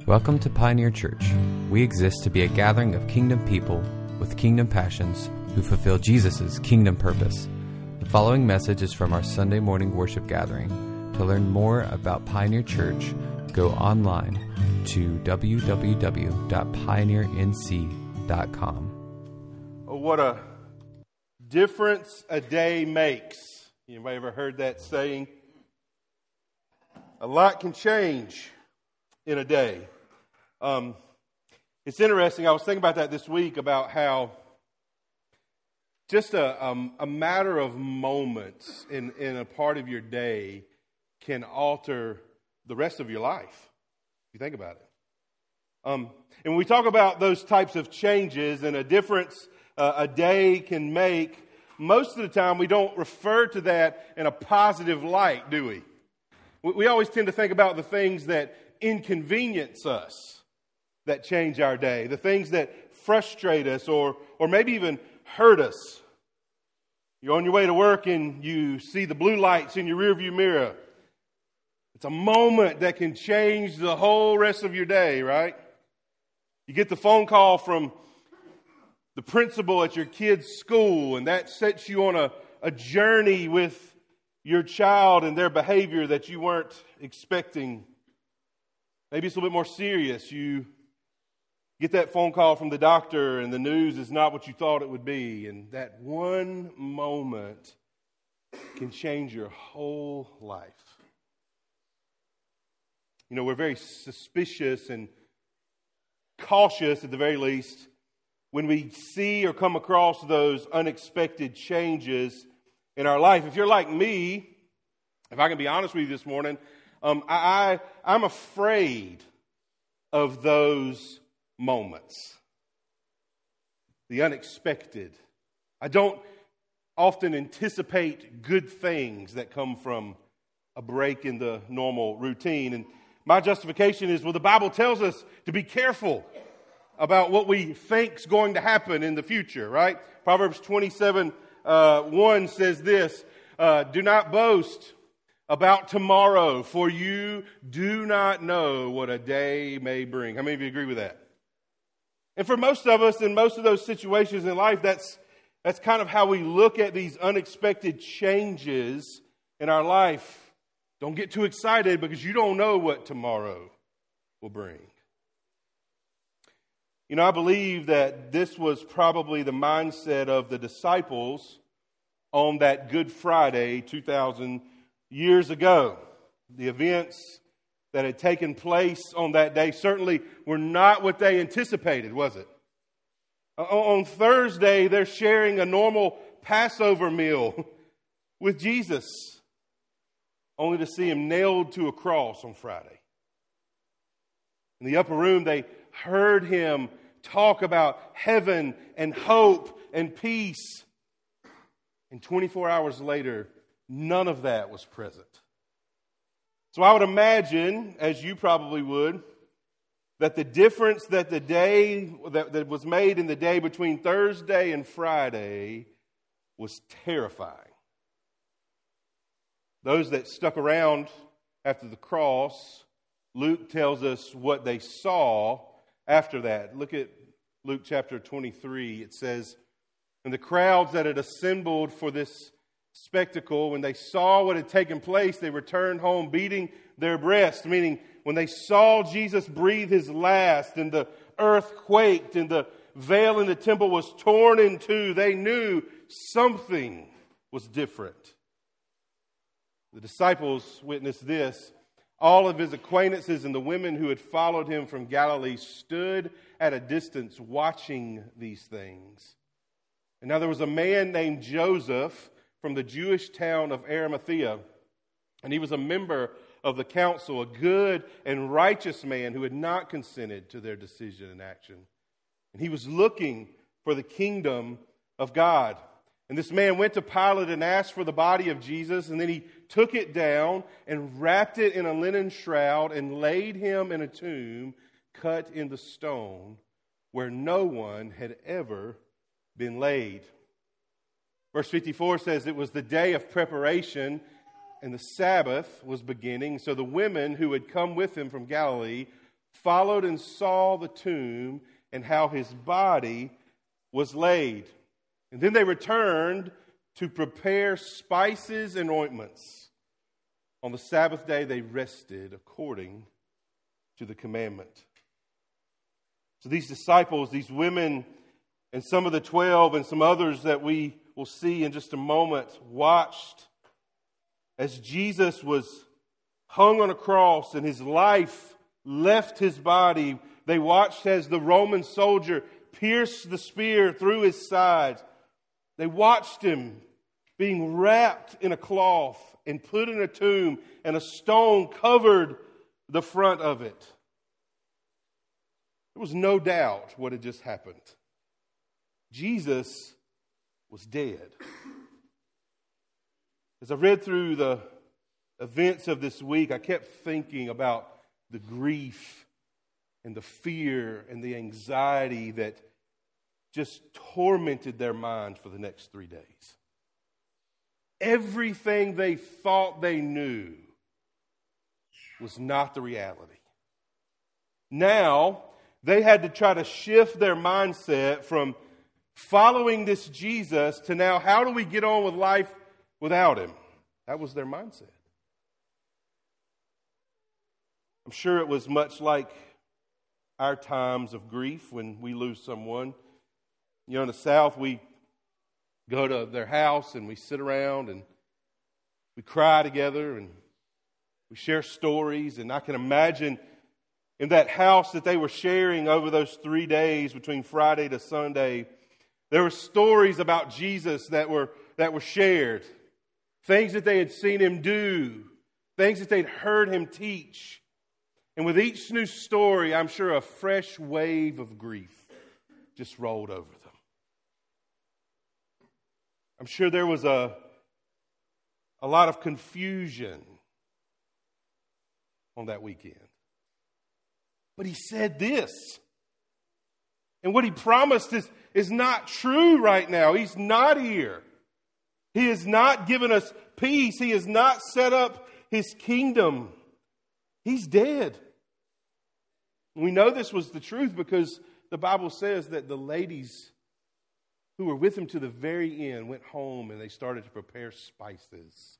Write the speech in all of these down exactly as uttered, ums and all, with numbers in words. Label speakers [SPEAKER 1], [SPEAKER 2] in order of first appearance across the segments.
[SPEAKER 1] Welcome to Pioneer Church. We exist to be a gathering of kingdom people with kingdom passions who fulfill Jesus' kingdom purpose. The following message is from our Sunday morning worship gathering. To learn more about Pioneer Church, go online to w w w dot pioneer n c dot com.
[SPEAKER 2] Oh, what a difference a day makes. Anybody ever heard that saying? A lot can change in a day. Um, it's interesting. I was thinking about that this week, about how just a, um, a matter of moments in, in a part of your day can alter the rest of your life, if you think about it. Um, and when we talk about those types of changes and a difference uh, a day can make, most of the time we don't refer to that in a positive light, do we? We, we always tend to think about the things that inconvenience us, that change our day, the things that frustrate us or or maybe even hurt us. You're on your way to work and you see the blue lights in your rearview mirror. It's a moment that can change the whole rest of your day, right? You get the phone call from the principal at your kid's school, and that sets you on a, a journey with your child and their behavior that you weren't expecting. Maybe it's a little bit more serious. You get that phone call from the doctor and the news is not what you thought it would be. And that one moment can change your whole life. You know, we're very suspicious and cautious, at the very least, when we see or come across those unexpected changes in our life. If you're like me, if I can be honest with you this morning, um, I, I, I'm afraid of those moments, the unexpected. I don't often anticipate good things that come from a break in the normal routine. And my justification is, well, the Bible tells us to be careful about what we think's going to happen in the future, right? Proverbs twenty-seven, uh, one says this, uh, do not boast about tomorrow, for you do not know what a day may bring. How many of you agree with that? And for most of us, in most of those situations in life, that's that's kind of how we look at these unexpected changes in our life. Don't get too excited because you don't know what tomorrow will bring. You know, I believe that this was probably the mindset of the disciples on that Good Friday two thousand years ago. The events that had taken place on that day certainly were not what they anticipated, was it? On Thursday, they're sharing a normal Passover meal with Jesus, only to see him nailed to a cross on Friday. In the upper room, they heard him talk about heaven and hope and peace. And twenty-four hours later, none of that was present. So I would imagine, as you probably would, that the difference that the day that, that was made in the day between Thursday and Friday was terrifying. Those that stuck around after the cross, Luke tells us what they saw after that. Look at Luke chapter twenty-three. It says, and the crowds that had assembled for this spectacle, when they saw what had taken place, they returned home beating their breasts, meaning when they saw Jesus breathe his last and the earth quaked and the veil in the temple was torn in two, they knew something was different. The disciples witnessed this. All of his acquaintances and the women who had followed him from Galilee stood at a distance watching these things. And now there was a man named Joseph from the Jewish town of Arimathea, and he was a member of the council, a good and righteous man who had not consented to their decision and action. And he was looking for the kingdom of God. And this man went to Pilate and asked for the body of Jesus, and then he took it down and wrapped it in a linen shroud and laid him in a tomb cut in the stone where no one had ever been laid. Verse fifty-four says it was the day of preparation and the Sabbath was beginning. So the women who had come with him from Galilee followed and saw the tomb and how his body was laid. And then they returned to prepare spices and ointments. On the Sabbath day they rested according to the commandment. So these disciples, these women, and some of the twelve and some others that we will see in just a moment, watched as Jesus was hung on a cross and his life left his body. They watched as the Roman soldier pierced the spear through his side. They watched him being wrapped in a cloth and put in a tomb, and a stone covered the front of it. There was no doubt what had just happened. Jesus was dead. As I read through the events of this week, I kept thinking about the grief and the fear and the anxiety that just tormented their minds for the next three days. Everything they thought they knew was not the reality. Now, they had to try to shift their mindset from following this Jesus to now, how do we get on with life without him? That was their mindset. I'm sure it was much like our times of grief when we lose someone. You know, in the South, we go to their house and we sit around and we cry together and we share stories. And I can imagine in that house that they were sharing over those three days between Friday to Sunday, there were stories about Jesus that were that were shared. Things that they had seen him do. Things that they'd heard him teach. And with each new story, I'm sure a fresh wave of grief just rolled over them. I'm sure there was a, a lot of confusion on that weekend. But he said this. And what he promised is, is not true right now. He's not here. He has not given us peace. He has not set up his kingdom. He's dead. We know this was the truth because the Bible says that the ladies who were with him to the very end went home and they started to prepare spices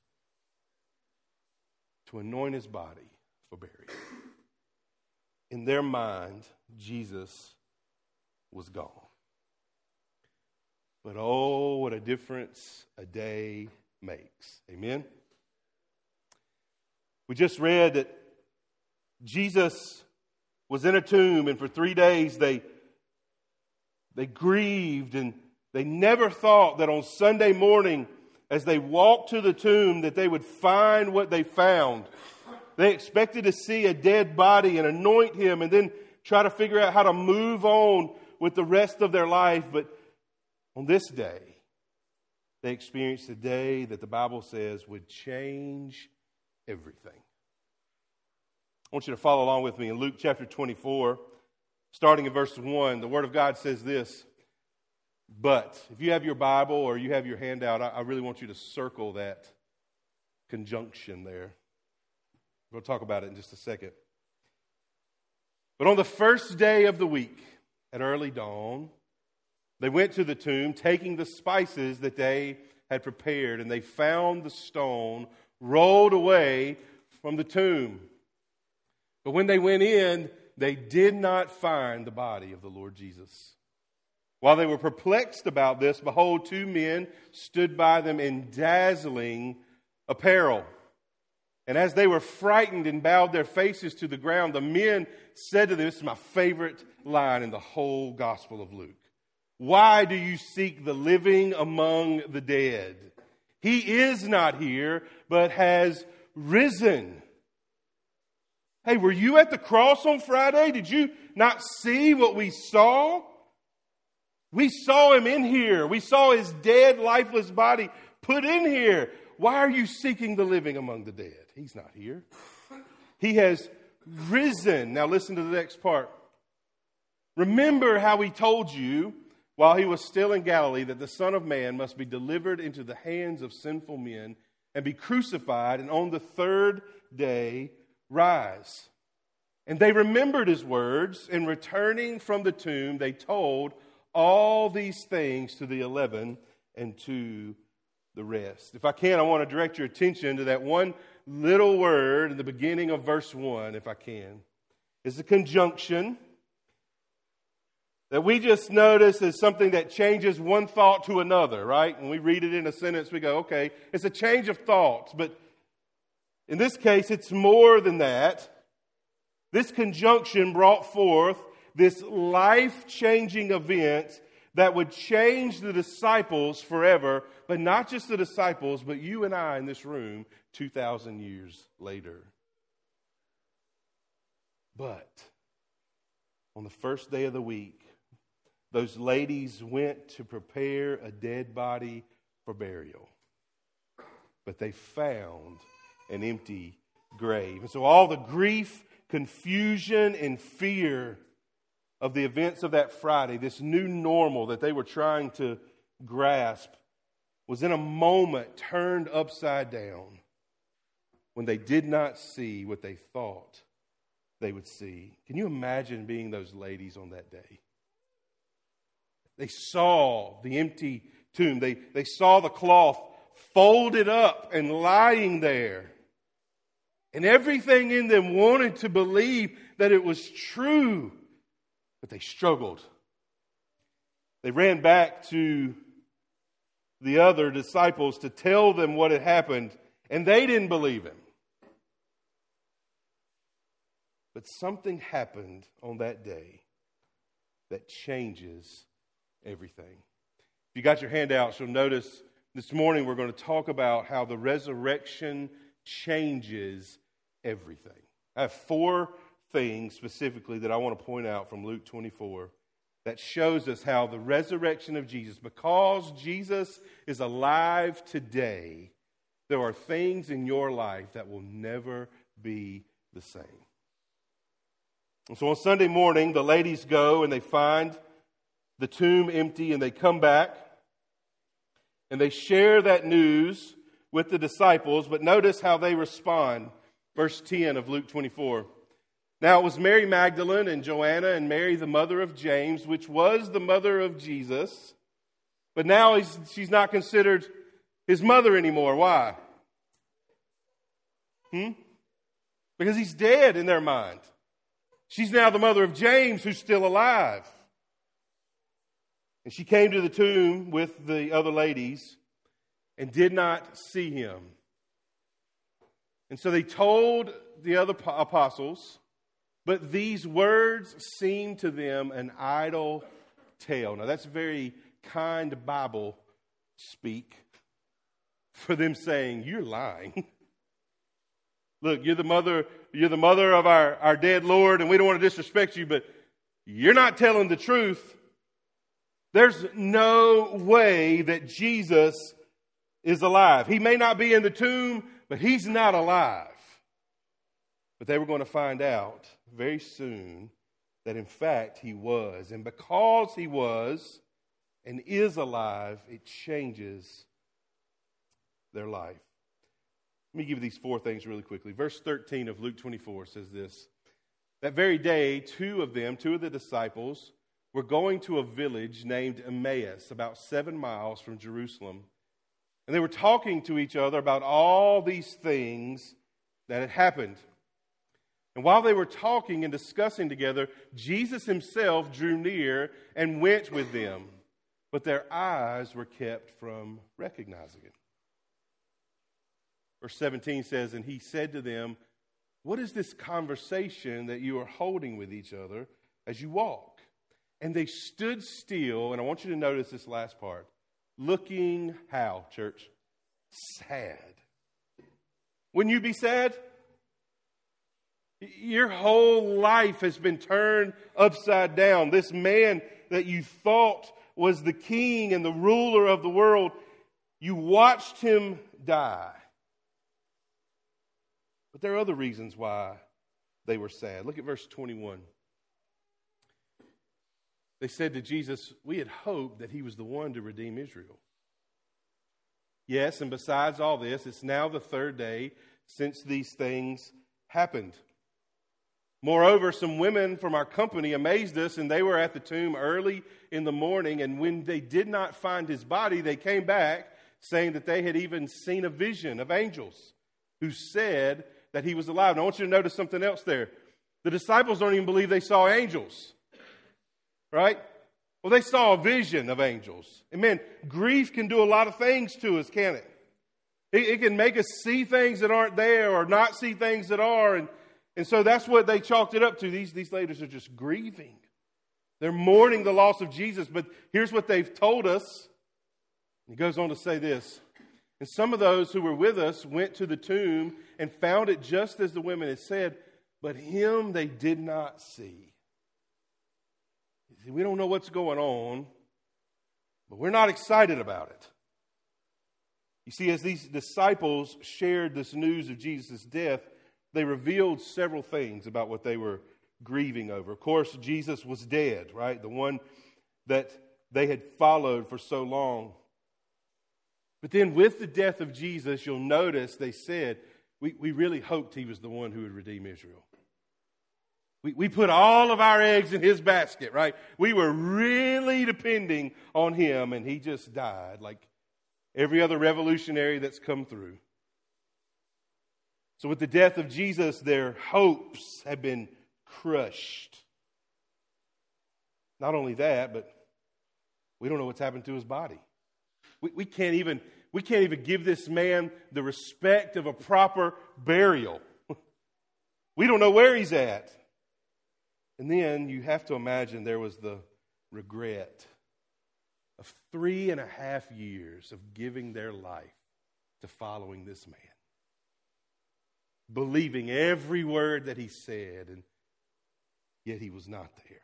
[SPEAKER 2] to anoint his body for burial. In their mind, Jesus was gone. But oh, what a difference a day makes. Amen? We just read that Jesus was in a tomb, and for three days they, they grieved, and they never thought that on Sunday morning, as they walked to the tomb, that they would find what they found. They expected to see a dead body and anoint him and then try to figure out how to move on with the rest of their life. But on this day, they experienced a day that the Bible says would change everything. I want you to follow along with me in Luke chapter twenty-four, starting in verse one. The Word of God says this. But, if you have your Bible or you have your handout, I really want you to circle that conjunction there. We'll talk about it in just a second. But on the first day of the week, at early dawn, they went to the tomb, taking the spices that they had prepared, and they found the stone rolled away from the tomb. But when they went in, they did not find the body of the Lord Jesus. While they were perplexed about this, behold, two men stood by them in dazzling apparel. And as they were frightened and bowed their faces to the ground, the men said to them, this is my favorite line in the whole Gospel of Luke. Why do you seek the living among the dead? He is not here, but has risen. Hey, were you at the cross on Friday? Did you not see what we saw? We saw him in here. We saw his dead, lifeless body put in here. Why are you seeking the living among the dead? He's not here. He has risen. Now listen to the next part. Remember how he told you while he was still in Galilee that the Son of Man must be delivered into the hands of sinful men and be crucified and on the third day rise. And they remembered his words, and returning from the tomb, they told all these things to the eleven and to the rest. If I can, I want to direct your attention to that one little word in the beginning of verse one, if I can. It's a conjunction that we just notice as something that changes one thought to another, right? When we read it in a sentence, we go, okay, it's a change of thoughts. But in this case, it's more than that. This conjunction brought forth this life-changing event that would change the disciples forever, but not just the disciples, but you and I in this room two thousand years later. But on the first day of the week, those ladies went to prepare a dead body for burial. But they found an empty grave. And so all the grief, confusion, and fear of the events of that Friday, this new normal that they were trying to grasp, was in a moment turned upside down when they did not see what they thought they would see. Can you imagine being those ladies on that day? They saw the empty tomb. They, they saw the cloth folded up and lying there. And everything in them wanted to believe that it was true, but they struggled. They ran back to the other disciples to tell them what had happened, and they didn't believe him. But something happened on that day that changes everything. If you got your handouts, you'll notice this morning we're going to talk about how the resurrection changes everything. I have four things specifically that I want to point out from Luke twenty-four that shows us how the resurrection of Jesus, because Jesus is alive today, there are things in your life that will never be the same. And so on Sunday morning, the ladies go and they find the tomb empty, and they come back and they share that news with the disciples. But notice how they respond. Verse ten of Luke twenty-four. Now it was Mary Magdalene and Joanna and Mary, the mother of James, which was the mother of Jesus. But now he's, she's not considered his mother anymore. Why? Hmm? Because he's dead in their mind. She's now the mother of James, who's still alive. And she came to the tomb with the other ladies and did not see him. And so they told the other apostles, but these words seemed to them an idle tale. Now that's very kind Bible speak for them saying, you're lying. Look, you're the mother, you're the mother of our, our dead Lord, and we don't want to disrespect you, but you're not telling the truth. There's no way that Jesus is alive. He may not be in the tomb, but he's not alive. But they were going to find out very soon that in fact he was. And because he was and is alive, it changes their life. Let me give you these four things really quickly. Verse thirteen of Luke twenty-four says this. That very day, two of them, two of the disciples, were going to a village named Emmaus, about seven miles from Jerusalem. And they were talking to each other about all these things that had happened. And while they were talking and discussing together, Jesus himself drew near and went with them. But their eyes were kept from recognizing him. Verse seventeen says, and he said to them, what is this conversation that you are holding with each other as you walk? And they stood still, and I want you to notice this last part. Looking how, church? Sad. Wouldn't you be sad? Your whole life has been turned upside down. This man that you thought was the king and the ruler of the world, you watched him die. But there are other reasons why they were sad. Look at verse twenty-one. They said to Jesus, we had hoped that he was the one to redeem Israel. Yes, and besides all this, it's now the third day since these things happened. Moreover, some women from our company amazed us, and they were at the tomb early in the morning, and when they did not find his body, they came back, saying that they had even seen a vision of angels who said that he was alive. Now, I want you to notice something else there. The disciples don't even believe they saw angels, right? Well, they saw a vision of angels. And man, grief can do a lot of things to us, can't it? It, it can make us see things that aren't there or not see things that are, and And so that's what they chalked it up to. These, these ladies are just grieving. They're mourning the loss of Jesus. But here's what they've told us. He goes on to say this. And some of those who were with us went to the tomb and found it just as the women had said, but him they did not see. See, we don't know what's going on, but we're not excited about it. You see, as these disciples shared this news of Jesus' death, they revealed several things about what they were grieving over. Of course, Jesus was dead, right? The one that they had followed for so long. But then with the death of Jesus, you'll notice they said, we, we really hoped he was the one who would redeem Israel. We, we put all of our eggs in his basket, right? We were really depending on him, and he just died like every other revolutionary that's come through. So with the death of Jesus, their hopes have been crushed. Not only that, but we don't know what's happened to his body. We, we can't even we can't even give this man the respect of a proper burial. We don't know where he's at. And then you have to imagine there was the regret of three and a half years of giving their life to following this man. Believing every word that he said, and yet he was not there.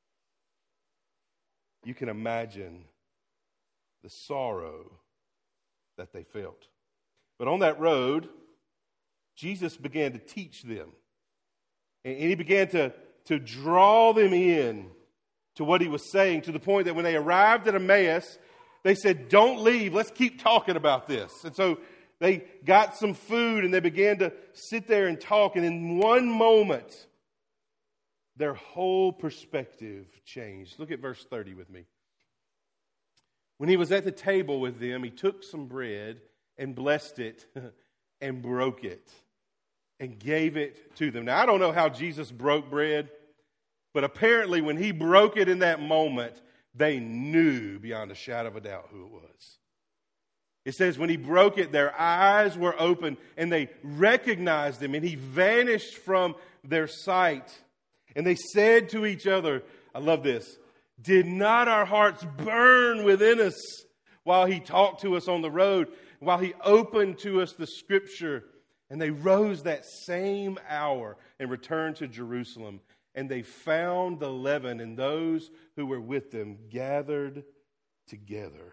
[SPEAKER 2] You can imagine the sorrow that they felt. But on that road, Jesus began to teach them. And he began to, to draw them in to what he was saying, to the point that when they arrived at Emmaus, they said, don't leave, let's keep talking about this. And so they got some food and they began to sit there and talk. And in one moment, their whole perspective changed. Look at verse thirty with me. When he was at the table with them, he took some bread and blessed it and broke it and gave it to them. Now, I don't know how Jesus broke bread, but apparently when he broke it in that moment, they knew beyond a shadow of a doubt who it was. It says when he broke it, their eyes were open and they recognized him, and he vanished from their sight. And they said to each other, I love this, did not our hearts burn within us while he talked to us on the road, while he opened to us the scripture? And they rose that same hour and returned to Jerusalem. And they found the eleven and those who were with them gathered together.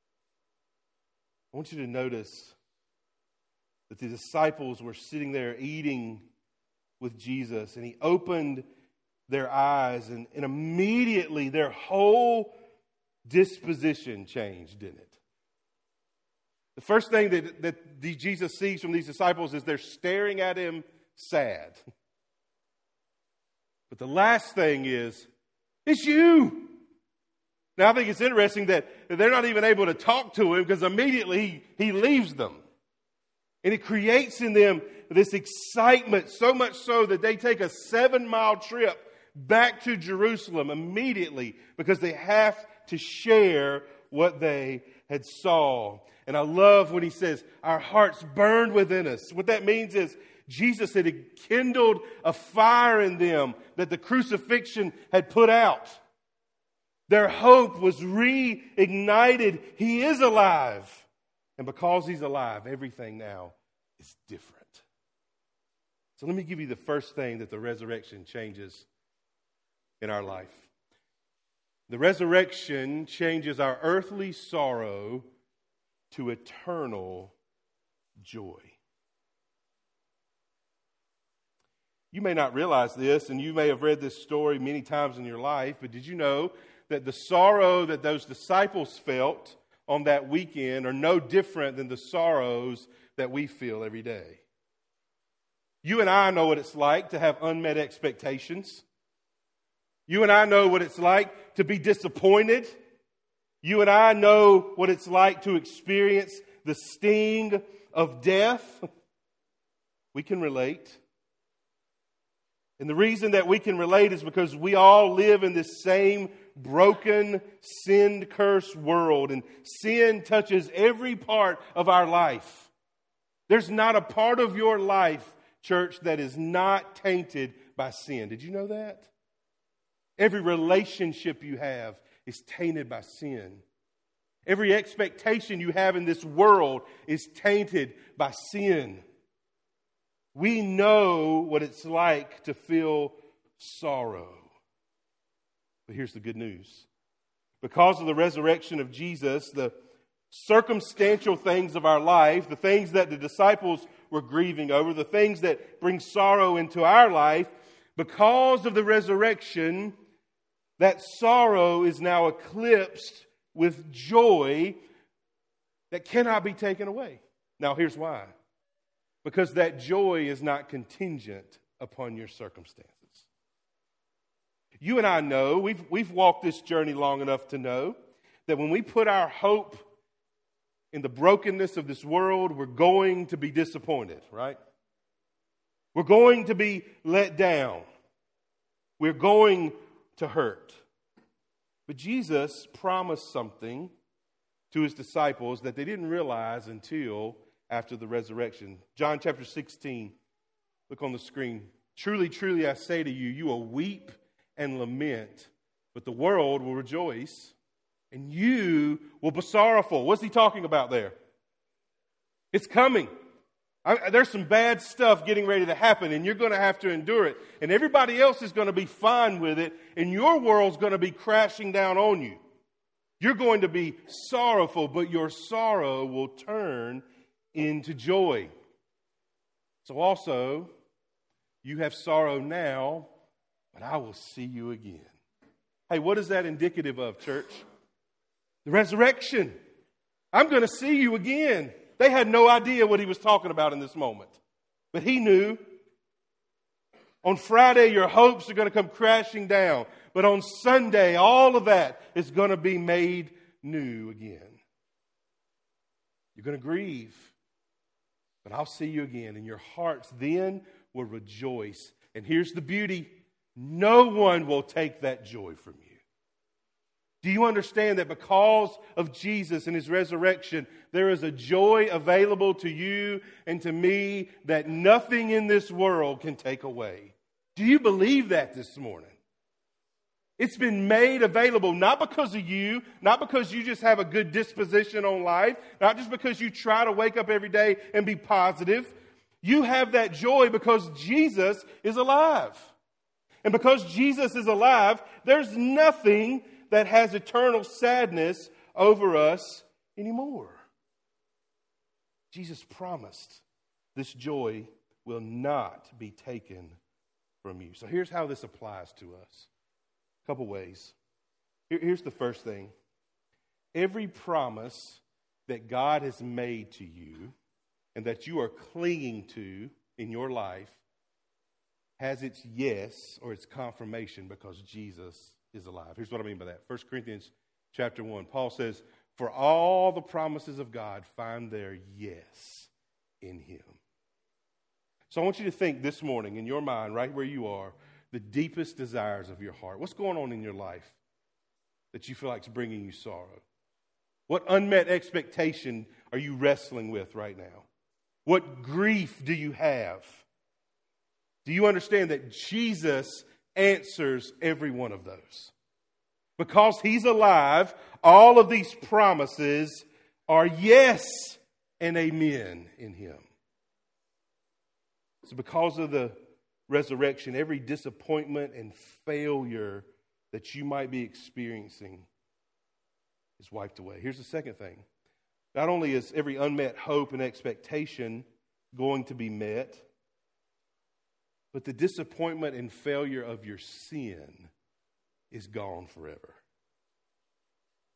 [SPEAKER 2] I want you to notice that the disciples were sitting there eating with Jesus, and he opened their eyes, and, and immediately their whole disposition changed, didn't it? The first thing that, that the, Jesus sees from these disciples is they're staring at him sad. But the last thing is, it's you. Now, I think it's interesting that they're not even able to talk to him because immediately he, he leaves them. And it creates in them this excitement, so much so that they take a seven-mile trip back to Jerusalem immediately because they have to share what they had saw. And I love when he says, our hearts burned within us. What that means is Jesus had kindled a fire in them that the crucifixion had put out. Their hope was reignited. He is alive. And because he's alive, everything now is different. So let me give you the first thing that the resurrection changes in our life. The resurrection changes our earthly sorrow to eternal joy. You may not realize this, and you may have read this story many times in your life, but did you know that the sorrow that those disciples felt on that weekend are no different than the sorrows that we feel every day? You and I know what it's like to have unmet expectations. You and I know what it's like to be disappointed. You and I know what it's like to experience the sting of death. We can relate. And the reason that we can relate is because we all live in this same broken, sin-cursed world. And sin touches every part of our life. There's not a part of your life, church, that is not tainted by sin. Did you know that? Every relationship you have is tainted by sin. Every expectation you have in this world is tainted by sin. We know what it's like to feel sorrow. But here's the good news. Because of the resurrection of Jesus, the circumstantial things of our life, the things that the disciples were grieving over, the things that bring sorrow into our life, because of the resurrection, that sorrow is now eclipsed with joy that cannot be taken away. Now, here's why. Because that joy is not contingent upon your circumstances. You and I know, we've, we've walked this journey long enough to know that when we put our hope in the brokenness of this world, we're going to be disappointed, right? We're going to be let down. We're going to hurt. But Jesus promised something to his disciples that they didn't realize until after the resurrection. John chapter sixteen, look on the screen. Truly, truly, I say to you, you will weep and lament, but the world will rejoice, and you will be sorrowful. What's he talking about there? It's coming. I, there's some bad stuff getting ready to happen, and you're going to have to endure it. And everybody else is going to be fine with it, and your world's going to be crashing down on you. You're going to be sorrowful, but your sorrow will turn into joy. So also, you have sorrow now, but I will see you again. Hey, what is that indicative of, church? The resurrection. I'm going to see you again. They had no idea what he was talking about in this moment. But he knew. On Friday, your hopes are going to come crashing down. But on Sunday, all of that is going to be made new again. You're going to grieve. But I'll see you again. And your hearts then will rejoice. And here's the beauty. No one will take that joy from you. Do you understand that because of Jesus and his resurrection, there is a joy available to you and to me that nothing in this world can take away? Do you believe that this morning? It's been made available not because of you, not because you just have a good disposition on life, not just because you try to wake up every day and be positive. You have that joy because Jesus is alive. And because Jesus is alive, there's nothing that has eternal sadness over us anymore. Jesus promised this joy will not be taken from you. So here's how this applies to us. A couple ways. Here, here's the first thing. Every promise that God has made to you and that you are clinging to in your life has its yes or its confirmation because Jesus is alive. Here's what I mean by that. First Corinthians chapter one. Paul says, for all the promises of God find their yes in him. So I want you to think this morning in your mind, right where you are, the deepest desires of your heart. What's going on in your life that you feel like is bringing you sorrow? What unmet expectation are you wrestling with right now? What grief do you have? Do you understand that Jesus answers every one of those? Because he's alive, all of these promises are yes and amen in him. So because of the resurrection, every disappointment and failure that you might be experiencing is wiped away. Here's the second thing. Not only is every unmet hope and expectation going to be met, but the disappointment and failure of your sin is gone forever.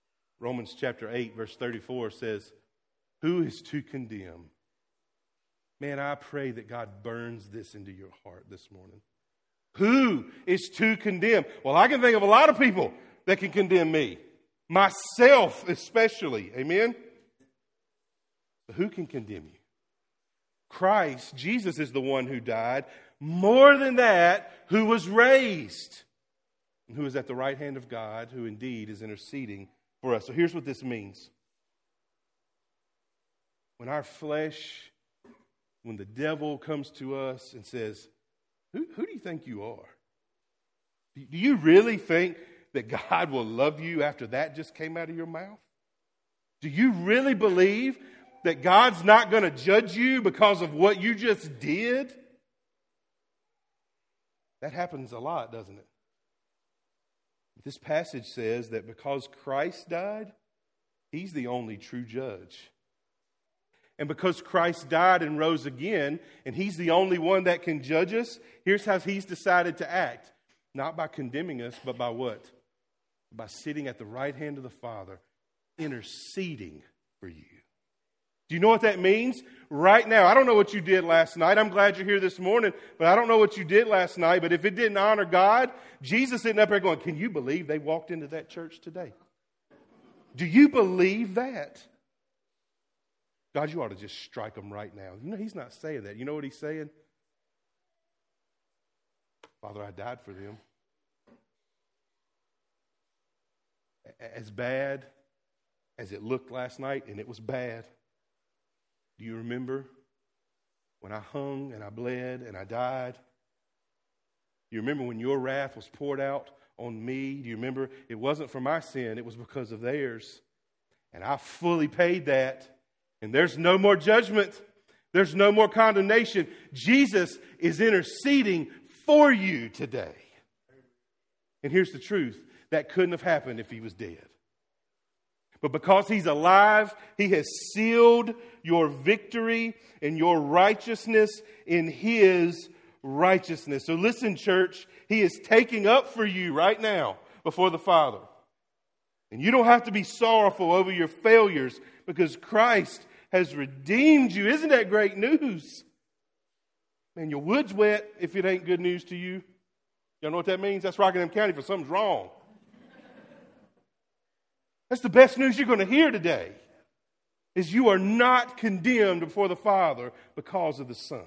[SPEAKER 2] Romans chapter eight, verse thirty-four says, who is to condemn? Man, I pray that God burns this into your heart this morning. Who is to condemn? Well, I can think of a lot of people that can condemn me. Myself especially. Amen? But who can condemn you? Christ, Jesus is the one who died. More than that, who was raised. And who is at the right hand of God, who indeed is interceding for us. So here's what this means. When our flesh, when the devil comes to us and says, who, who do you think you are? Do you really think that God will love you after that just came out of your mouth? Do you really believe that God's not going to judge you because of what you just did? That happens a lot, doesn't it? This passage says that because Christ died, He's the only true judge. And because Christ died and rose again, and He's the only one that can judge us, here's how He's decided to act. Not by condemning us, but by what? By sitting at the right hand of the Father, interceding for you. Do you know what that means? Right now, I don't know what you did last night. I'm glad you're here this morning, but I don't know what you did last night. But if it didn't honor God, Jesus sitting up there going, can you believe they walked into that church today? Do you believe that? God, you ought to just strike them right now. You know, He's not saying that. You know what He's saying? Father, I died for them. As bad as it looked last night, and it was bad. Do you remember when I hung and I bled and I died? Do you remember when your wrath was poured out on me? Do you remember it wasn't for my sin, it was because of theirs. And I fully paid that. And there's no more judgment. There's no more condemnation. Jesus is interceding for you today. And here's the truth. That couldn't have happened if He was dead. But because He's alive, He has sealed your victory and your righteousness in His righteousness. So listen, church, He is taking up for you right now before the Father. And you don't have to be sorrowful over your failures because Christ has redeemed you. Isn't that great news? Man, your wood's wet if it ain't good news to you. Y'all know what that means? That's Rockingham County for something's wrong. That's the best news you're going to hear today, is you are not condemned before the Father because of the Son.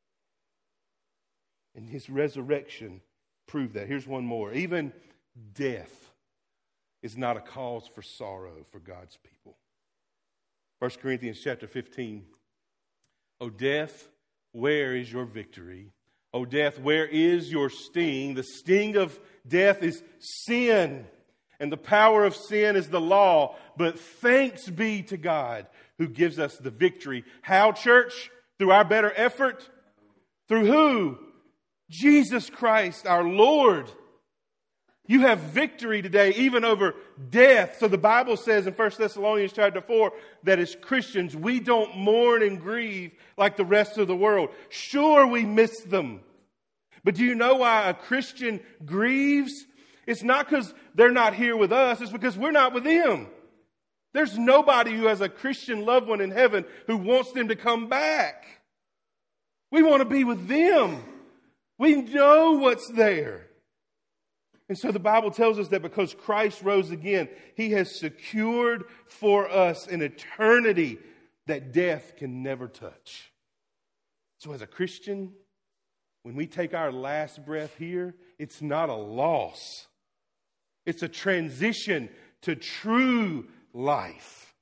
[SPEAKER 2] And His resurrection proved that. Here's one more. Even death is not a cause for sorrow for God's people. First Corinthians chapter fifteen. O death, where is your victory? O death, where is your sting? The sting of death is sin. And the power of sin is the law. But thanks be to God who gives us the victory. How, church? Through our better effort? Through who? Jesus Christ, our Lord. You have victory today, even over death. So the Bible says in First Thessalonians chapter four that as Christians, we don't mourn and grieve like the rest of the world. Sure, we miss them. But do you know why a Christian grieves? It's not because they're not here with us. It's because we're not with them. There's nobody who has a Christian loved one in heaven who wants them to come back. We want to be with them. We know what's there. And so the Bible tells us that because Christ rose again, He has secured for us an eternity that death can never touch. So as a Christian, when we take our last breath here, it's not a loss. It's a transition to true life.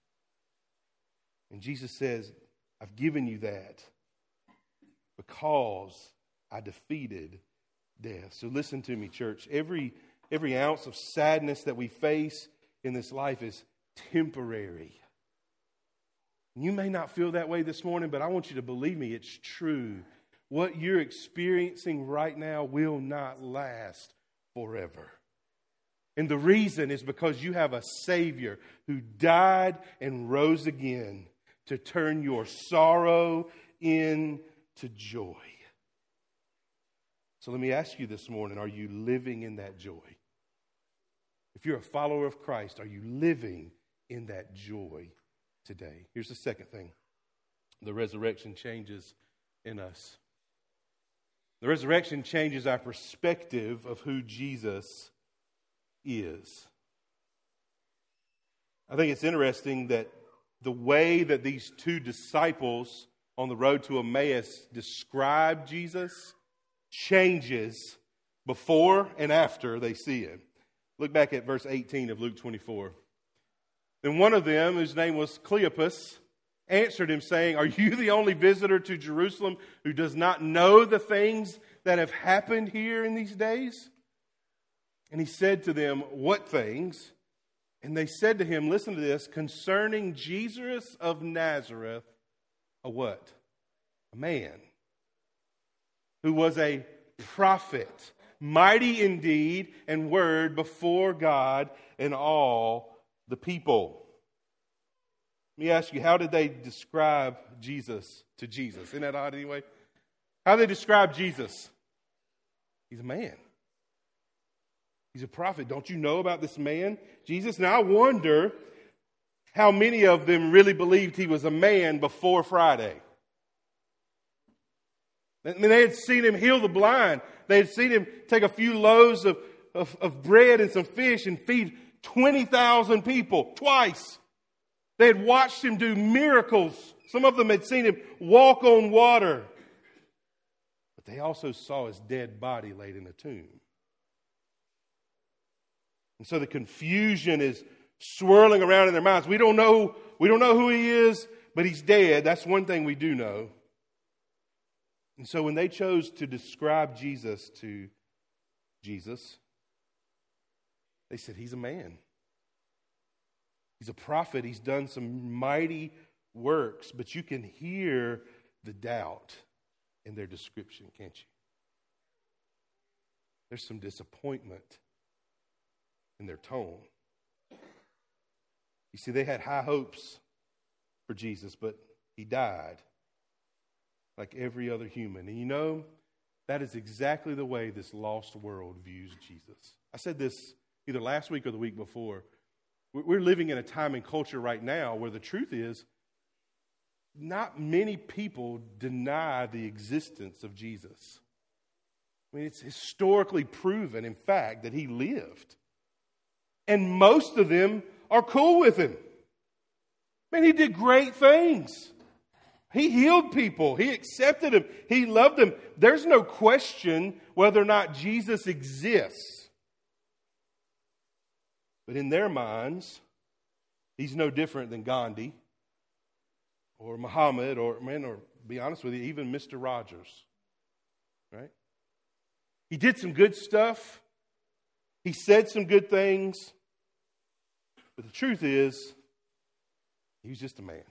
[SPEAKER 2] And Jesus says, I've given you that because I defeated death. So listen to me, church. Every, every ounce of sadness that we face in this life is temporary. You may not feel that way this morning, but I want you to believe me, it's true. What you're experiencing right now will not last forever. And the reason is because you have a Savior who died and rose again to turn your sorrow into joy. So let me ask you this morning, are you living in that joy? If you're a follower of Christ, are you living in that joy today? Here's the second thing. The resurrection changes in us. The resurrection changes our perspective of who Jesus is. I think it's interesting that the way that these two disciples on the road to Emmaus describe Jesus changes before and after they see him. Look back at verse eighteen of Luke twenty-four. Then one of them, whose name was Cleopas, answered him, saying, "Are you the only visitor to Jerusalem who does not know the things that have happened here in these days?" And he said to them, "What things?" And they said to him, listen to this, "Concerning Jesus of Nazareth, a what? A man who was a prophet, mighty in deed and word before God and all the people." Let me ask you, how did they describe Jesus to Jesus? Isn't that odd anyway? How did they describe Jesus? He's a man. He's a prophet. Don't you know about this man, Jesus? Now I wonder how many of them really believed he was a man before Friday. I mean, they had seen him heal the blind. They had seen him take a few loaves of, of, of bread and some fish and feed twenty thousand people twice. They had watched him do miracles. Some of them had seen him walk on water. But they also saw his dead body laid in a tomb. And so the confusion is swirling around in their minds. We don't know, we don't know who he is, but he's dead. That's one thing we do know. And so when they chose to describe Jesus to Jesus, they said, he's a man. He's a prophet. He's done some mighty works. But you can hear the doubt in their description, can't you? There's some disappointment in their tone. You see, they had high hopes for Jesus, but he died like every other human. And you know, that is exactly the way this lost world views Jesus. I said this either last week or the week before. We're living in a time and culture right now where the truth is, not many people deny the existence of Jesus. I mean, it's historically proven, in fact, that he lived. And most of them are cool with him. I mean, he did great things. He healed people. He accepted them. He loved them. There's no question whether or not Jesus exists. But in their minds, he's no different than Gandhi or Muhammad or, man, or be honest with you, even Mister Rogers. Right? He did some good stuff. He said some good things. But the truth is, he was just a man.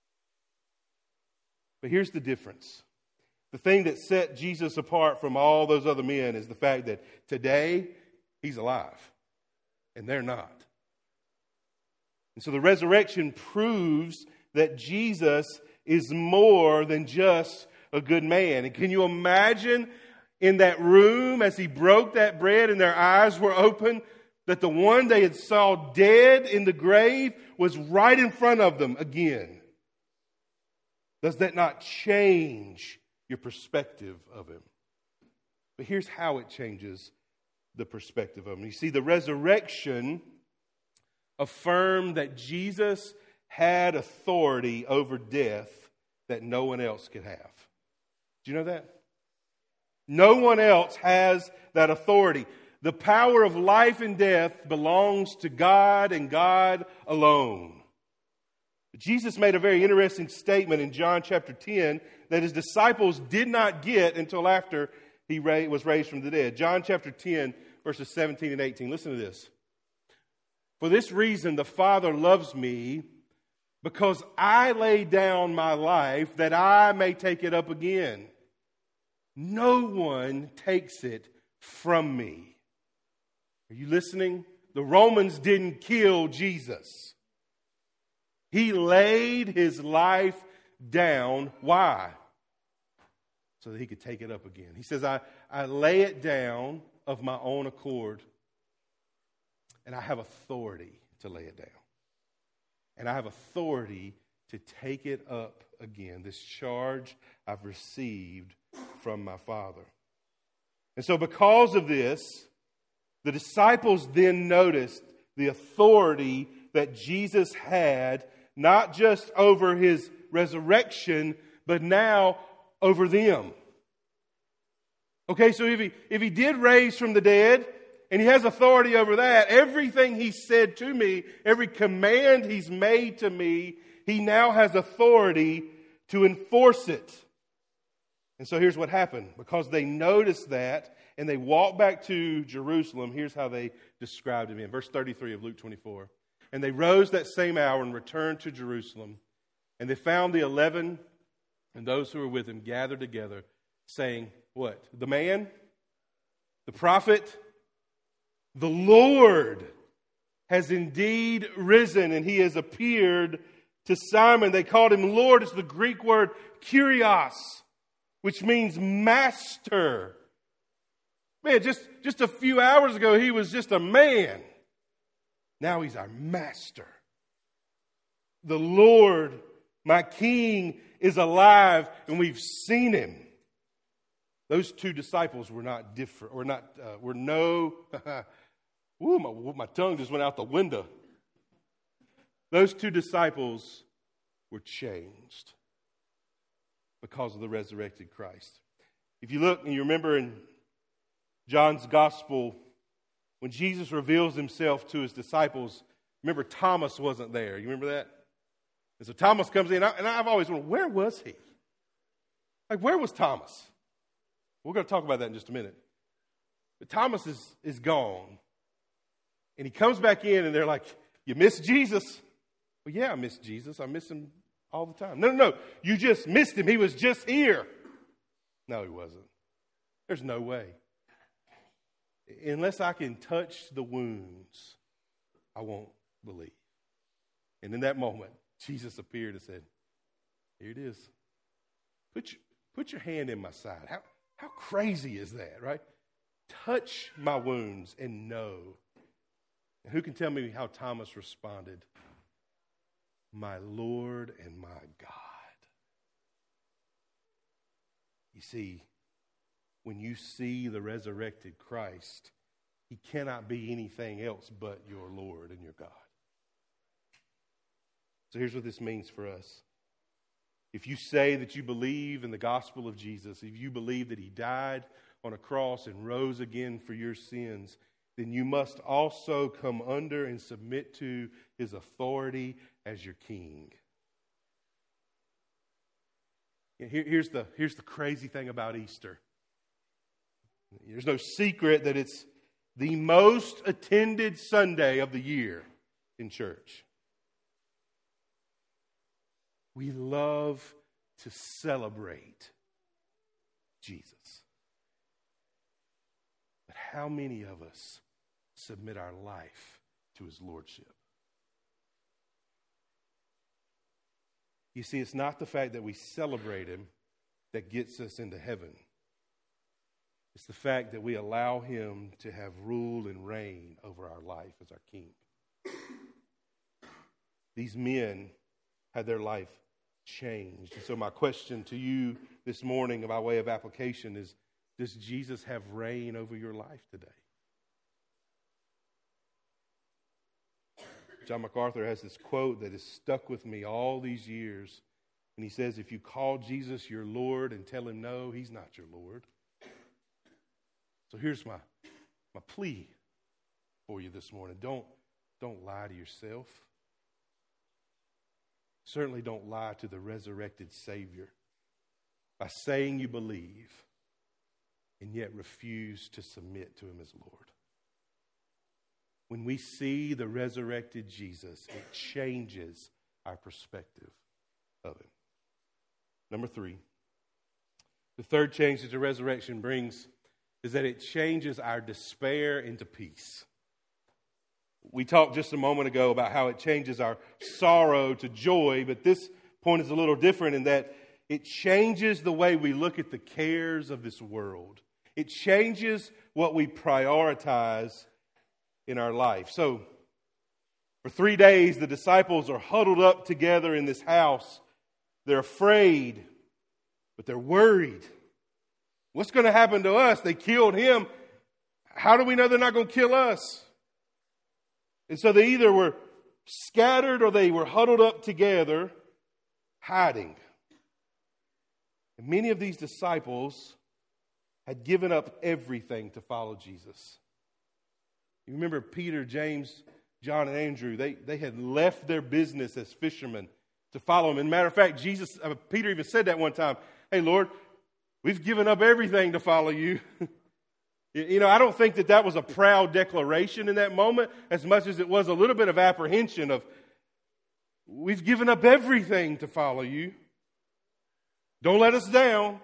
[SPEAKER 2] But here's the difference. The thing that set Jesus apart from all those other men is the fact that today, he's alive. And they're not. And so the resurrection proves that Jesus is more than just a good man. And can you imagine in that room as he broke that bread and their eyes were open, that the one they had saw dead in the grave was right in front of them again? Does that not change your perspective of him? But here's how it changes the perspective of him. You see, the resurrection affirmed that Jesus had authority over death that no one else could have. Do you know that? No one else has that authority. The power of life and death belongs to God and God alone. Jesus made a very interesting statement in John chapter ten that his disciples did not get until after he was raised from the dead. John chapter ten, verses seventeen and eighteen. Listen to this. "For this reason the Father loves me, because I lay down my life that I may take it up again. No one takes it from me." Are you listening? The Romans didn't kill Jesus. He laid his life down. Why? So that he could take it up again. He says, I, I lay it down of my own accord, and I have authority to lay it down. And I have authority to take it up again. This charge I've received from my Father. And so because of this, the disciples then noticed the authority that Jesus had, not just over his resurrection, but now over them. Okay, so if he, if he did raise from the dead, and he has authority over that, everything he said to me, every command he's made to me, he now has authority to enforce it. And so here's what happened. Because they noticed that, and they walked back to Jerusalem, here's how they described him in verse thirty-three of Luke twenty-four. And they rose that same hour and returned to Jerusalem. And they found the eleven and those who were with him gathered together, saying, what? The man? The prophet? The Lord has indeed risen, and he has appeared to Simon. They called him Lord. It's the Greek word kurios, which means master. Man, just, just a few hours ago, he was just a man. Now he's our master. The Lord, my King, is alive, and we've seen him. Those two disciples were not different, or not, uh, were no, ooh, my, my tongue just went out the window. Those two disciples were changed because of the resurrected Christ. If you look and you remember in John's Gospel, when Jesus reveals himself to his disciples, remember Thomas wasn't there. You remember that? And so Thomas comes in, and I've always wondered, where was he? Like, where was Thomas? We're going to talk about that in just a minute. But Thomas is, is gone. And he comes back in, and they're like, you miss Jesus? Well, yeah, I miss Jesus. I miss him all the time. No, no, no. You just missed him. He was just here. No, he wasn't. There's no way. Unless I can touch the wounds, I won't believe. And in that moment, Jesus appeared and said, here it is. Put your, put your hand in my side. How, how crazy is that, right? Touch my wounds and know. And who can tell me how Thomas responded? My Lord and my God. You see, when you see the resurrected Christ, he cannot be anything else but your Lord and your God. So here's what this means for us. If you say that you believe in the gospel of Jesus, if you believe that he died on a cross and rose again for your sins, then you must also come under and submit to his authority as your king. Here, here's the, here's the crazy thing about Easter. There's no secret that it's the most attended Sunday of the year in church. We love to celebrate Jesus. But how many of us submit our life to his lordship? You see, it's not the fact that we celebrate him that gets us into heaven. It's the fact that we allow him to have rule and reign over our life as our king. These men had their life changed. And so my question to you this morning by way of application is, does Jesus have reign over your life today? John MacArthur has this quote that has stuck with me all these years. And he says, if you call Jesus your Lord and tell him no, he's not your Lord. So here's my, my plea for you this morning. Don't, don't lie to yourself. Certainly don't lie to the resurrected Savior by saying you believe and yet refuse to submit to him as Lord. When we see the resurrected Jesus, it changes our perspective of him. Number three, the third change that the resurrection brings is that it changes our despair into peace. We talked just a moment ago about how it changes our sorrow to joy, but this point is a little different in that it changes the way we look at the cares of this world. It changes what we prioritize in our life. So, for three days, the disciples are huddled up together in this house. They're afraid, but they're worried. What's going to happen to us? They killed him. How do we know they're not going to kill us? And so they either were scattered or they were huddled up together, hiding. And many of these disciples had given up everything to follow Jesus. You remember Peter, James, John, and Andrew, they, they had left their business as fishermen to follow him. And matter of fact, Jesus, uh, Peter even said that one time, "Hey, Lord, we've given up everything to follow you." You know, I don't think that that was a proud declaration in that moment as much as it was a little bit of apprehension of, we've given up everything to follow you. Don't let us down.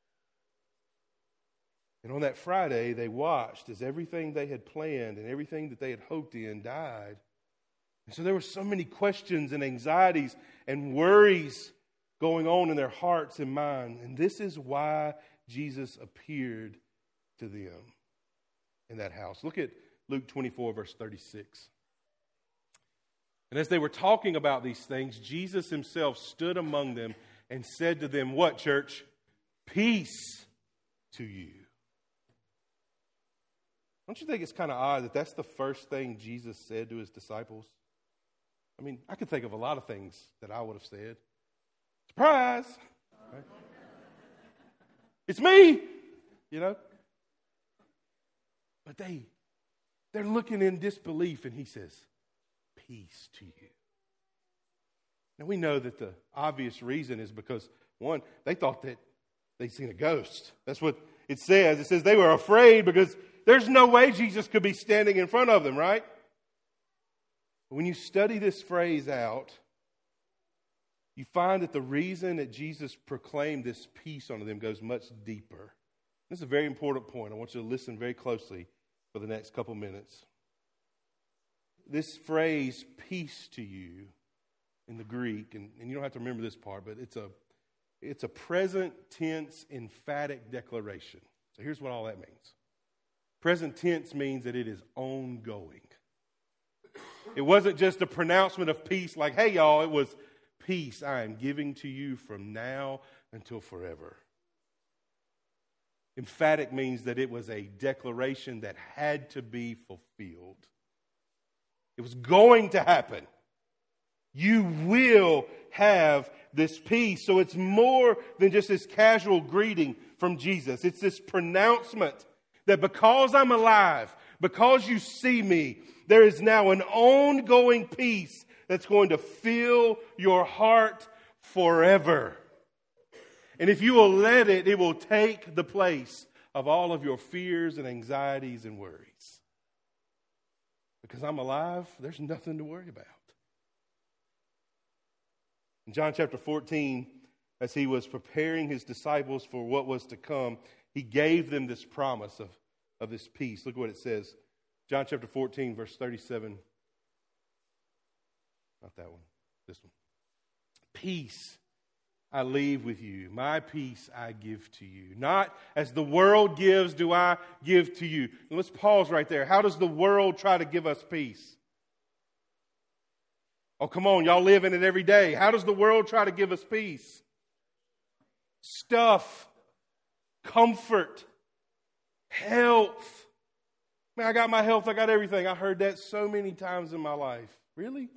[SPEAKER 2] And on that Friday, they watched as everything they had planned and everything that they had hoped in died. And so there were so many questions and anxieties and worries going on in their hearts and minds. And this is why Jesus appeared to them in that house. Look at Luke twenty-four, verse thirty-six. And as they were talking about these things, Jesus himself stood among them and said to them, what, church? Peace to you. Don't you think it's kind of odd that that's the first thing Jesus said to his disciples? I mean, I could think of a lot of things that I would have said. Surprise! Right? It's me! You know? But they, they're looking in disbelief, and he says, peace to you. Now, we know that the obvious reason is because, one, they thought that they'd seen a ghost. That's what it says. It says they were afraid because there's no way Jesus could be standing in front of them, right? When you study this phrase out, you find that the reason that Jesus proclaimed this peace unto them goes much deeper. This is a very important point. I want you to listen very closely for the next couple minutes. This phrase, peace to you, in the Greek, and, and you don't have to remember this part, but it's a, it's a present tense emphatic declaration. So here's what all that means. Present tense means that it is ongoing. It wasn't just a pronouncement of peace like, hey, y'all, it was peace I am giving to you from now until forever. Emphatic means that it was a declaration that had to be fulfilled. It was going to happen. You will have this peace. So it's more than just this casual greeting from Jesus. It's this pronouncement that because I'm alive, because you see me, there is now an ongoing peace that's going to fill your heart forever. And if you will let it, it will take the place of all of your fears and anxieties and worries. Because I'm alive, there's nothing to worry about. In John chapter fourteen, as he was preparing his disciples for what was to come, he gave them this promise of, of this peace. Look what it says. John chapter fourteen, verse thirty-seven. Not that one. This one. Peace I leave with you. My peace I give to you. Not as the world gives do I give to you. And let's pause right there. How does the world try to give us peace? Oh, come on. Y'all live in it every day. How does the world try to give us peace? Stuff. Comfort. Health. Man, I got my health. I got everything. I heard that so many times in my life. Really?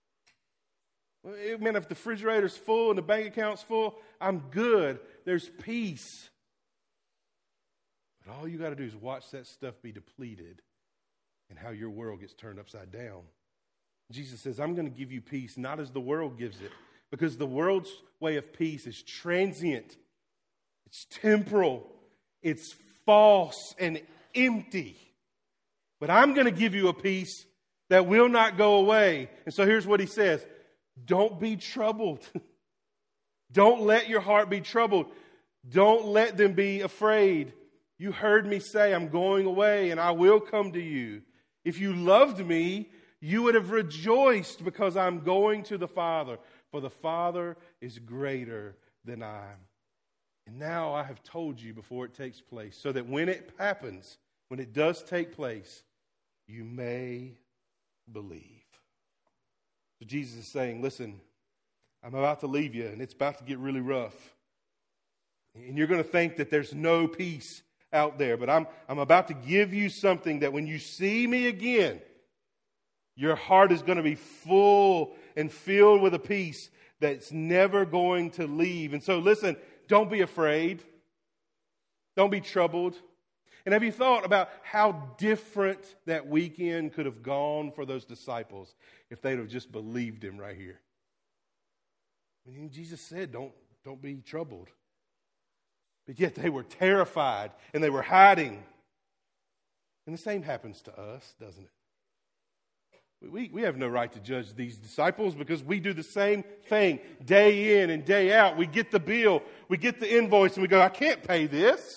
[SPEAKER 2] Man, if the refrigerator's full and the bank account's full, I'm good. There's peace. But all you got to do is watch that stuff be depleted and how your world gets turned upside down. Jesus says, I'm going to give you peace, not as the world gives it, because the world's way of peace is transient. It's temporal. It's false and empty. But I'm going to give you a peace that will not go away. And so here's what he says. Don't be troubled. Don't let your heart be troubled. Don't let them be afraid. You heard me say, I'm going away and I will come to you. If you loved me, you would have rejoiced because I'm going to the Father, for the Father is greater than I. And now I have told you before it takes place, so that when it happens, when it does take place, you may believe. So Jesus is saying, listen, I'm about to leave you, and it's about to get really rough. And you're going to think that there's no peace out there. But I'm, I'm about to give you something that when you see me again, your heart is going to be full and filled with a peace that's never going to leave. And so listen, don't be afraid. Don't be troubled. And have you thought about how different that weekend could have gone for those disciples if they'd have just believed him right here? I mean, Jesus said, don't, don't be troubled. But yet they were terrified and they were hiding. And the same happens to us, doesn't it? We, we have no right to judge these disciples because we do the same thing day in and day out. We get the bill, we get the invoice, and we go, I can't pay this.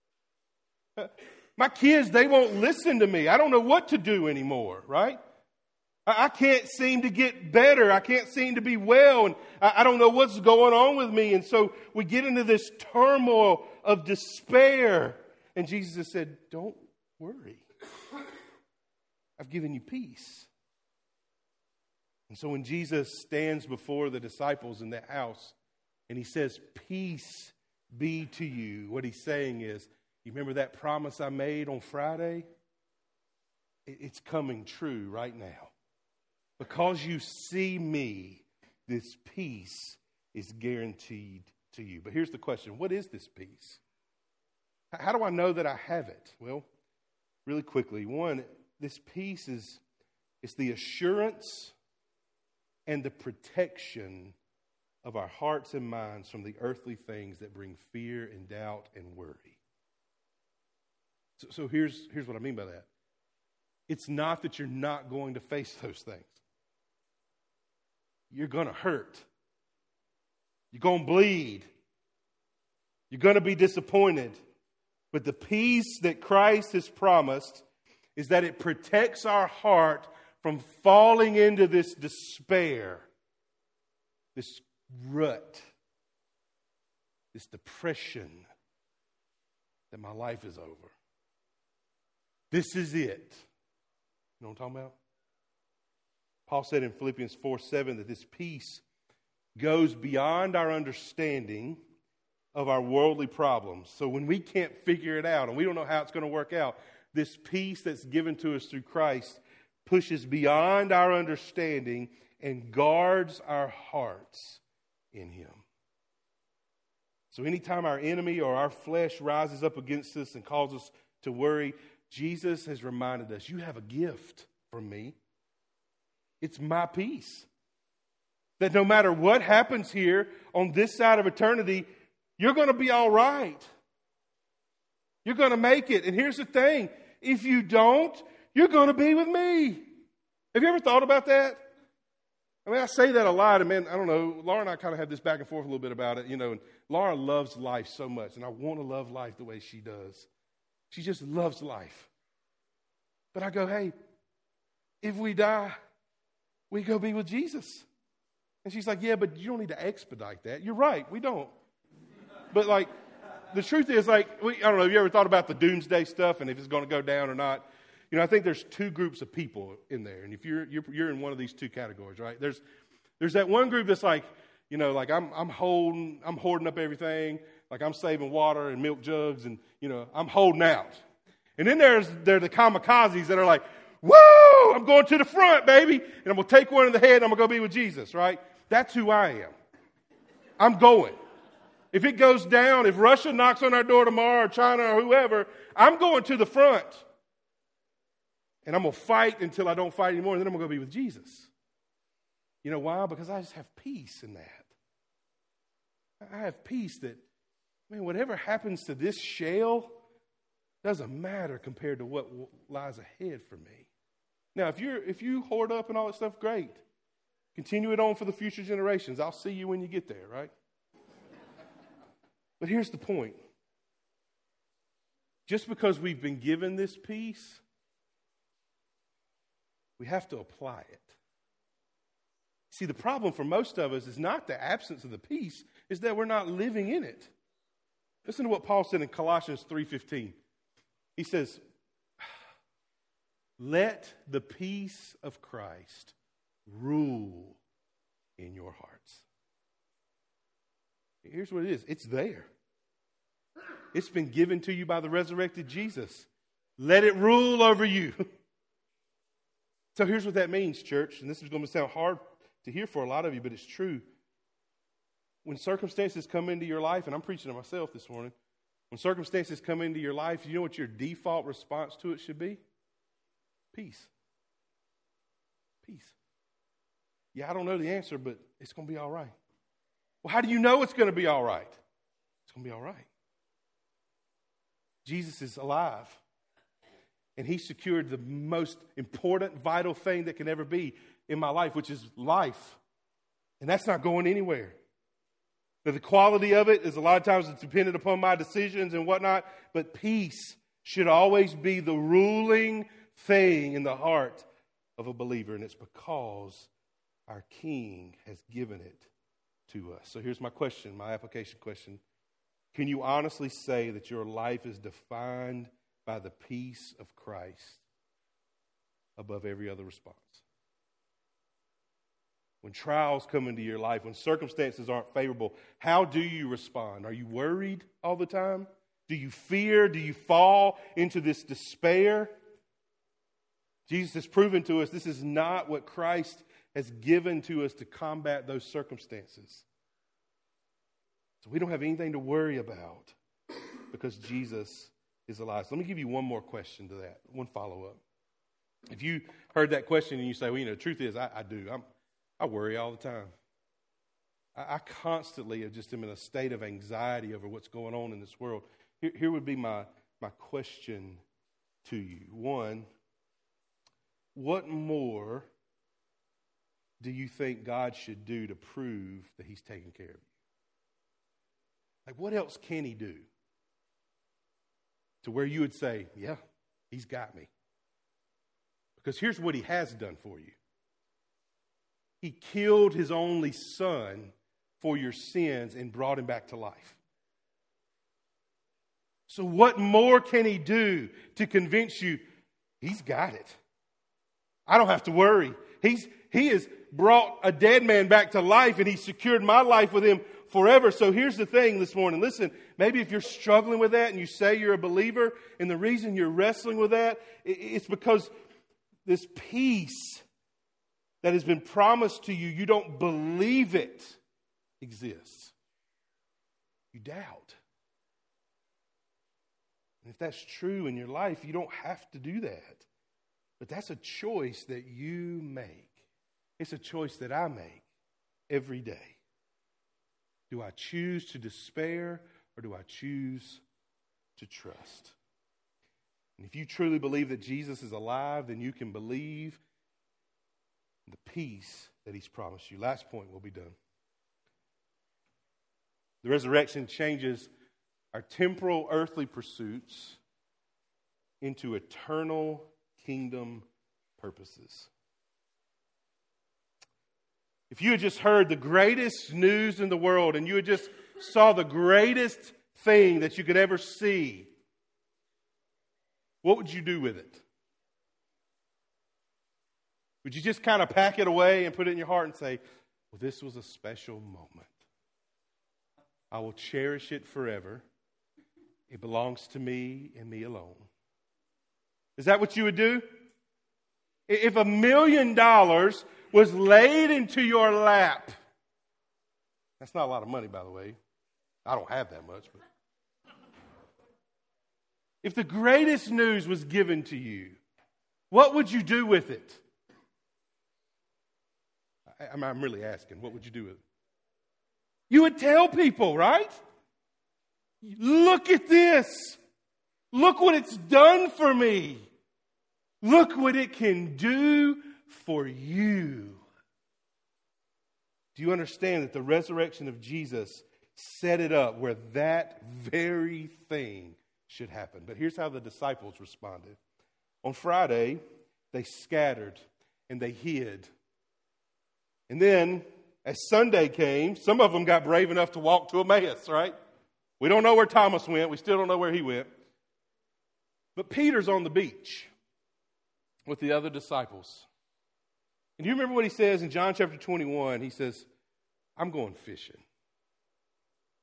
[SPEAKER 2] My kids, they won't listen to me. I don't know what to do anymore, right? I can't seem to get better. I can't seem to be well. And I don't know what's going on with me. And so we get into this turmoil of despair. And Jesus has said, don't worry. I've given you peace. And so when Jesus stands before the disciples in that house and he says, peace be to you, what he's saying is, you remember that promise I made on Friday? It's coming true right now. Because you see me, this peace is guaranteed to you. But here's the question. What is this peace? How do I know that I have it? Well, really quickly. One, this peace is it's the assurance and the protection of our hearts and minds from the earthly things that bring fear and doubt and worry. So, so here's, here's what I mean by that. It's not that you're not going to face those things. You're going to hurt. You're going to bleed. You're going to be disappointed. But the peace that Christ has promised is that it protects our heart from falling into this despair, this rut, this depression that my life is over. This is it. You know what I'm talking about? Paul said in Philippians four seven that this peace goes beyond our understanding of our worldly problems. So when we can't figure it out and we don't know how it's going to work out, this peace that's given to us through Christ pushes beyond our understanding and guards our hearts in Him. So anytime our enemy or our flesh rises up against us and causes us to worry, Jesus has reminded us, you have a gift from me. It's my peace. That no matter what happens here on this side of eternity, you're going to be all right. You're going to make it. And here's the thing. If you don't, you're going to be with me. Have you ever thought about that? I mean, I say that a lot. And man, I don't know. Laura and I kind of have this back and forth a little bit about it. You know, and Laura loves life so much. And I want to love life the way she does. She just loves life. But I go, hey, if we die, we go be with Jesus. And she's like, yeah, but you don't need to expedite that. You're right, we don't. But like, the truth is, like, we, I don't know, have you ever thought about the doomsday stuff and if it's going to go down or not? You know, I think there's two groups of people in there. And if you're you're, you're in one of these two categories, right? There's there's that one group that's like, you know, like I'm I'm holding, I'm hoarding up everything. Like I'm saving water and milk jugs and, you know, I'm holding out. And then there's there the kamikazes that are like, whoa, I'm going to the front, baby. And I'm going to take one in the head and I'm going to go be with Jesus, right? That's who I am. I'm going. If it goes down, if Russia knocks on our door tomorrow or China or whoever, I'm going to the front. And I'm going to fight until I don't fight anymore. And then I'm going to go be with Jesus. You know why? Because I just have peace in that. I have peace that, man, whatever happens to this shell doesn't matter compared to what lies ahead for me. Now, if you're if you hoard up and all that stuff, great. Continue it on for the future generations. I'll see you when you get there, right? But here's the point. Just because we've been given this peace, we have to apply it. See, the problem for most of us is not the absence of the peace, is that we're not living in it. Listen to what Paul said in Colossians three fifteen. He says, let the peace of Christ rule in your hearts. Here's what it is. It's there. It's been given to you by the resurrected Jesus. Let it rule over you. So here's what that means, church. And this is going to sound hard to hear for a lot of you, but it's true. When circumstances come into your life, and I'm preaching to myself this morning, when circumstances come into your life, you know what your default response to it should be? Peace. Peace. Yeah, I don't know the answer, but it's going to be all right. Well, how do you know it's going to be all right? It's going to be all right. Jesus is alive. And he secured the most important, vital thing that can ever be in my life, which is life. And that's not going anywhere. Now, the quality of it is a lot of times it's dependent upon my decisions and whatnot, but peace should always be the ruling thing in the heart of a believer, and it's because our King has given it to us. So here's my question, my application question. Can you honestly say that your life is defined by the peace of Christ above every other response? When trials come into your life, when circumstances aren't favorable, how do you respond? Are you worried all the time? Do you fear? Do you fall into this despair? Jesus has proven to us this is not what Christ has given to us to combat those circumstances. So we don't have anything to worry about because Jesus is alive. So let me give you one more question to that, one follow-up. If you heard that question and you say, well, you know, the truth is I, I do. I'm, I worry all the time. I, I constantly just am in a state of anxiety over what's going on in this world. Here, here would be my, my question to you. One, what more do you think God should do to prove that he's taking care of you? Like, what else can he do to where you would say, yeah, he's got me? Because here's what he has done for you. He killed his only son for your sins and brought him back to life. So what more can he do to convince you he's got it? I don't have to worry. He's He has brought a dead man back to life, and he secured my life with him forever. So here's the thing this morning. Listen, maybe if you're struggling with that and you say you're a believer, and the reason you're wrestling with that, it's because this peace that has been promised to you, you don't believe it exists. You doubt. And if that's true in your life, you don't have to do that. But that's a choice that you make. It's a choice that I make every day. Do I choose to despair or do I choose to trust? And if you truly believe that Jesus is alive, then you can believe in the peace that he's promised you. Last point, we'll be done. The resurrection changes our temporal earthly pursuits into eternal kingdom purposes. If you had just heard the greatest news in the world and you had just saw the greatest thing that you could ever see, what would you do with it? Would you just kind of pack it away and put it in your heart and say, well, this was a special moment. I will cherish it forever. It belongs to me and me alone. Is that what you would do? If a million dollars was laid into your lap, that's not a lot of money, by the way. I don't have that much. But if the greatest news was given to you, what would you do with it? I, I'm really asking, what would you do with it? You would tell people, right? Look at this. Look what it's done for me. Look what it can do for you. Do you understand that the resurrection of Jesus set it up where that very thing should happen? But here's how the disciples responded. On Friday, they scattered and they hid. And then, as Sunday came, some of them got brave enough to walk to Emmaus, right? We don't know where Thomas went. We still don't know where he went. But Peter's on the beach with the other disciples. And do you remember what he says in John chapter twenty-one? He says, I'm going fishing.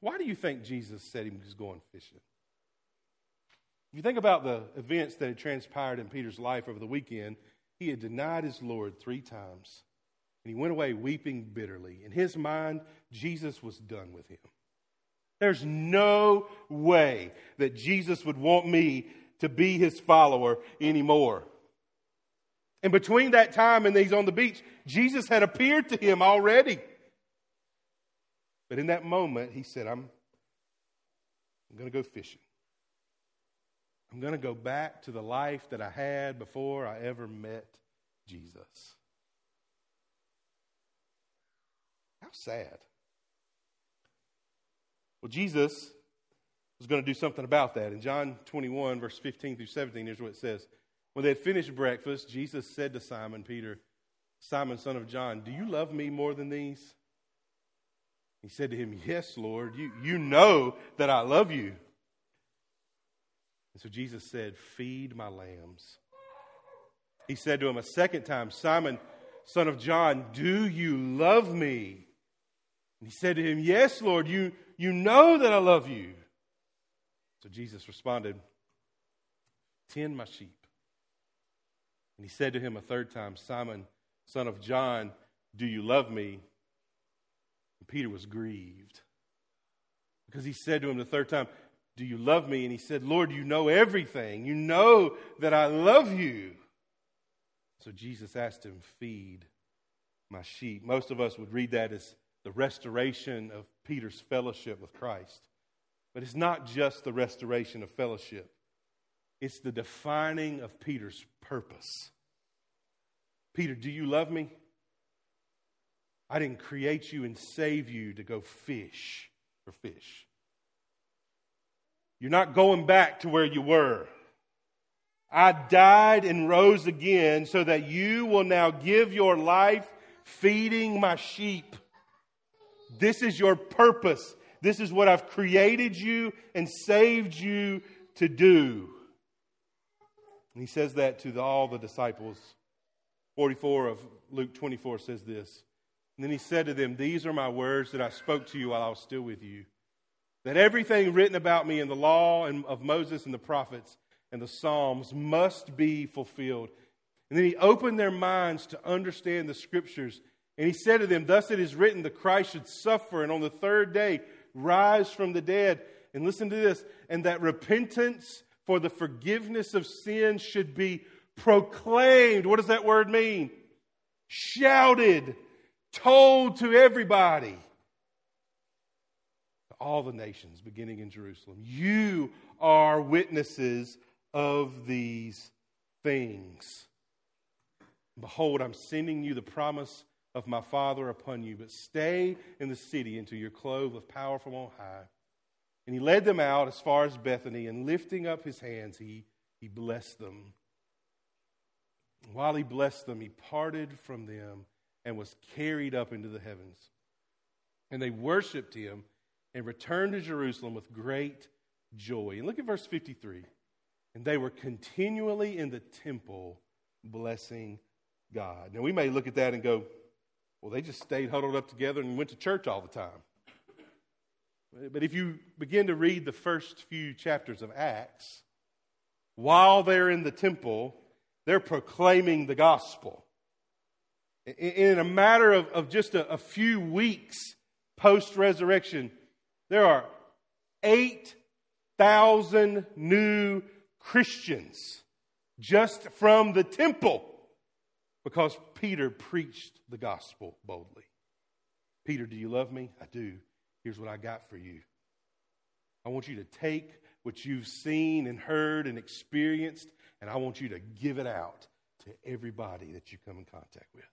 [SPEAKER 2] Why do you think Jesus said he was going fishing? If you think about the events that had transpired in Peter's life over the weekend, he had denied his Lord three times, and he went away weeping bitterly. In his mind, Jesus was done with him. There's no way that Jesus would want me to be his follower anymore. And between that time and he's on the beach, Jesus had appeared to him already. But in that moment, he said, I'm, I'm going to go fishing. I'm going to go back to the life that I had before I ever met Jesus. How sad. Well, Jesus was going to do something about that. In John twenty-one, verse fifteen through seventeen, here's what it says. When they had finished breakfast, Jesus said to Simon Peter, Simon, son of John, do you love me more than these? He said to him, yes, Lord, you, you know that I love you. And so Jesus said, feed my lambs. He said to him a second time, Simon, son of John, do you love me? And he said to him, yes, Lord, you, you know that I love you. So Jesus responded, tend my sheep. And he said to him a third time, Simon, son of John, do you love me? And Peter was grieved because he said to him the third time, do you love me? And he said, Lord, you know everything. You know that I love you. So Jesus asked him, feed my sheep. Most of us would read that as the restoration of Peter's fellowship with Christ. But it's not just the restoration of fellowship. It's the defining of Peter's purpose. Peter, do you love me? I didn't create you and save you to go fish for fish. You're not going back to where you were. I died and rose again so that you will now give your life feeding my sheep. This is your purpose. This is what I've created you and saved you to do. And he says that to the, all the disciples. forty-four of Luke twenty-four says this. And then he said to them, these are my words that I spoke to you while I was still with you. That everything written about me in the law and of Moses and the prophets and the Psalms must be fulfilled. And then he opened their minds to understand the Scriptures. And he said to them, thus it is written, the Christ should suffer and on the third day rise from the dead. And listen to this, and that repentance for the forgiveness of sins should be proclaimed. What does that word mean? Shouted, told to everybody. To all the nations, beginning in Jerusalem. You are witnesses of these things. Behold, I'm sending you the promise of my Father upon you, but stay in the city until you're clothed with power from on high. And he led them out as far as Bethany, and lifting up his hands, he, he blessed them. And while he blessed them, he parted from them and was carried up into the heavens. And they worshiped him and returned to Jerusalem with great joy. And look at verse fifty-three. And they were continually in the temple blessing God. Now we may look at that and go, well, they just stayed huddled up together and went to church all the time. But if you begin to read the first few chapters of Acts, while they're in the temple, they're proclaiming the gospel. In a matter of, of just a, a few weeks post-resurrection, there are eight thousand new Christians just from the temple because Peter preached the gospel boldly. Peter, do you love me? I do. Here's what I got for you. I want you to take what you've seen and heard and experienced, and I want you to give it out to everybody that you come in contact with.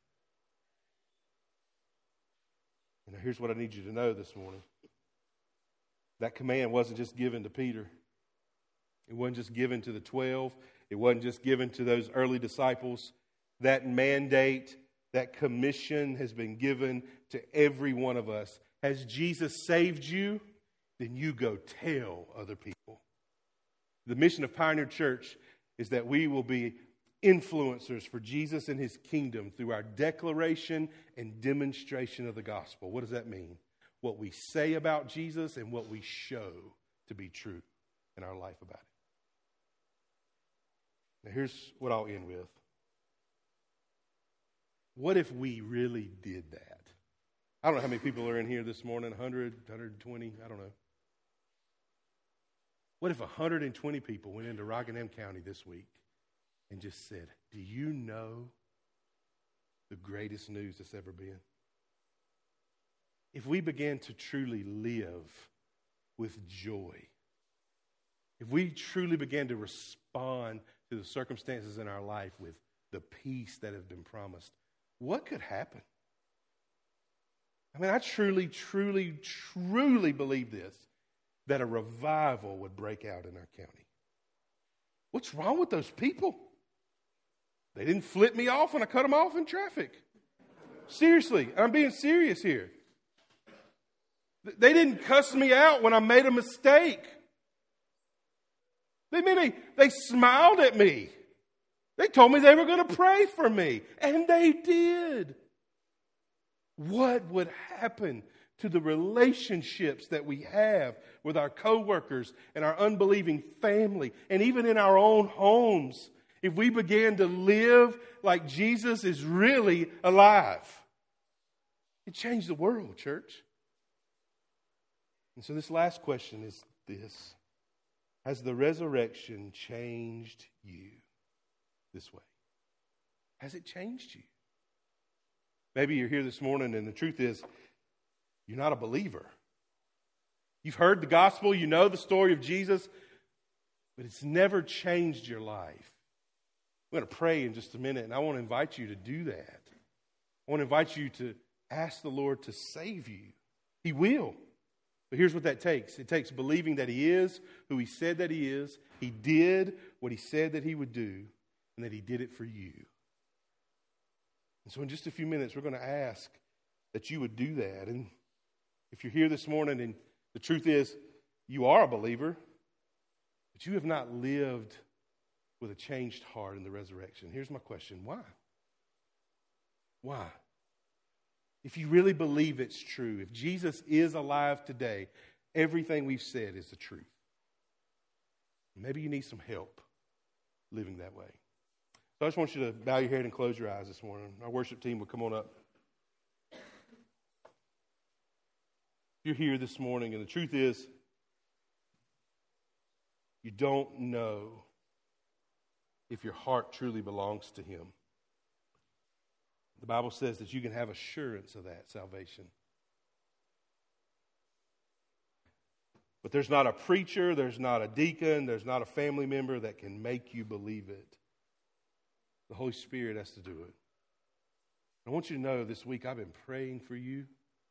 [SPEAKER 2] And now here's what I need you to know this morning. That command wasn't just given to Peter. It wasn't just given to the twelve. It wasn't just given to those early disciples. That mandate, that commission has been given to every one of us. Has Jesus saved you? Then you go tell other people. The mission of Pioneer Church is that we will be influencers for Jesus and his kingdom through our declaration and demonstration of the gospel. What does that mean? what we say about Jesus and what we show to be true in our life about it. Now here's what I'll end with. What if we really did that? I don't know how many people are in here this morning, one hundred, one hundred twenty, I don't know. What if one hundred twenty people went into Rockingham County this week and just said, do you know the greatest news that's ever been? If we began to truly live with joy, if we truly began to respond to the circumstances in our life with the peace that has been promised, what could happen? I mean, I truly, truly, truly believe this, that a revival would break out in our county. What's wrong with those people? They didn't flip me off when I cut them off in traffic. Seriously, I'm being serious here. They didn't cuss me out when I made a mistake. They mean they, they smiled at me. They told me they were going to pray for me, and they did. What would happen to the relationships that we have with our coworkers and our unbelieving family, and even in our own homes, if we began to live like Jesus is really alive? It changed the world, church. And so this last question is this: has the resurrection changed you this way? Has it changed you? Maybe you're here this morning and the truth is, you're not a believer. You've heard the gospel, you know the story of Jesus, but it's never changed your life. We're going to pray in just a minute, and I want to invite you to do that. I want to invite you to ask the Lord to save you. He will. But here's what that takes. It takes believing that He is who He said that He is. He did what He said that He would do, and that He did it for you. And so in just a few minutes, we're going to ask that you would do that. And if you're here this morning and the truth is you are a believer, but you have not lived with a changed heart in the resurrection, here's my question. Why? Why? If you really believe it's true, if Jesus is alive today, everything we've said is the truth. Maybe you need some help living that way. So I just want you to bow your head and close your eyes this morning. Our worship team will come on up. You're here this morning, and the truth is, you don't know if your heart truly belongs to Him. The Bible says that you can have assurance of that salvation. But there's not a preacher, there's not a deacon, there's not a family member that can make you believe it. The Holy Spirit has to do it. I want you to know this week I've been praying for you.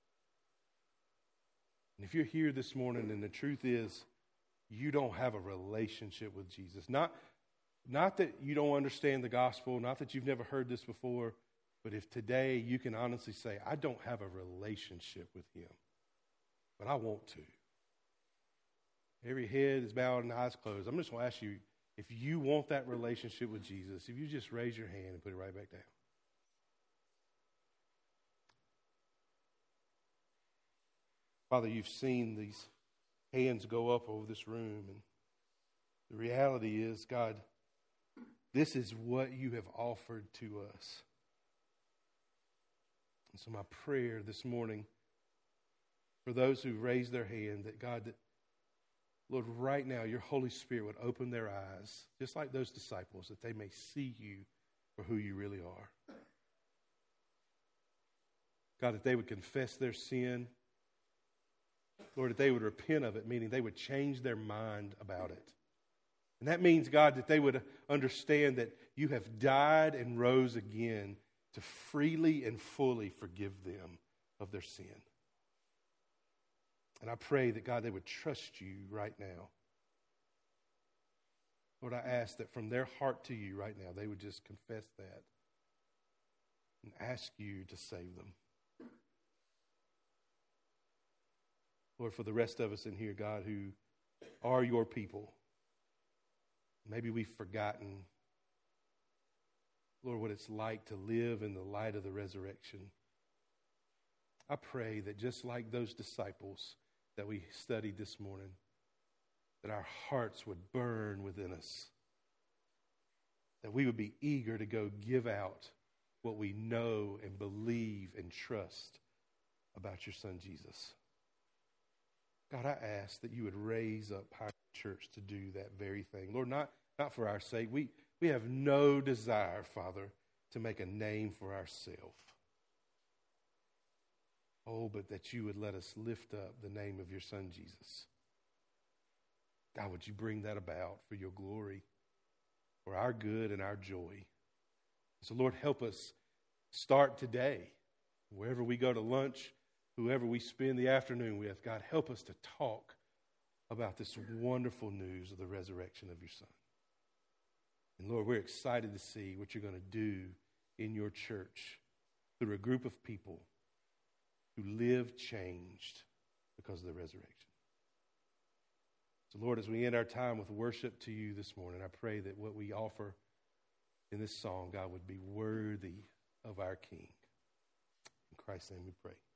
[SPEAKER 2] And if you're here this morning and the truth is you don't have a relationship with Jesus, not, not that you don't understand the gospel, not that you've never heard this before, but if today you can honestly say, I don't have a relationship with Him, but I want to. Every head is bowed and eyes closed. I'm just going to ask you, if you want that relationship with Jesus, if you just raise your hand and put it right back down. Father, you've seen these hands go up over this room, and the reality is, God, this is what you have offered to us. And so my prayer this morning for those who raised their hand, that God, that Lord, right now, your Holy Spirit would open their eyes, just like those disciples, that they may see you for who you really are. God, that they would confess their sin. Lord, that they would repent of it, meaning they would change their mind about it. And that means, God, that they would understand that you have died and rose again to freely and fully forgive them of their sin. And I pray that, God, they would trust you right now. Lord, I ask that from their heart to you right now, they would just confess that and ask you to save them. Lord, for the rest of us in here, God, who are your people, maybe we've forgotten, Lord, what it's like to live in the light of the resurrection. I pray that just like those disciples that we studied this morning, that our hearts would burn within us, that we would be eager to go give out what we know and believe and trust about your Son Jesus. God, I ask that you would raise up Pioneer Church to do that very thing. Lord, not, not for our sake. We, we have no desire, Father, to make a name for ourselves. Oh, but that you would let us lift up the name of your Son, Jesus. God, would you bring that about for your glory, for our good and our joy. So, Lord, help us start today. Wherever we go to lunch, whoever we spend the afternoon with, God, help us to talk about this wonderful news of the resurrection of your Son. And Lord, we're excited to see what you're going to do in your church through a group of people who live changed because of the resurrection. So Lord, as we end our time with worship to you this morning, I pray that what we offer in this song, God, would be worthy of our King. In Christ's name we pray.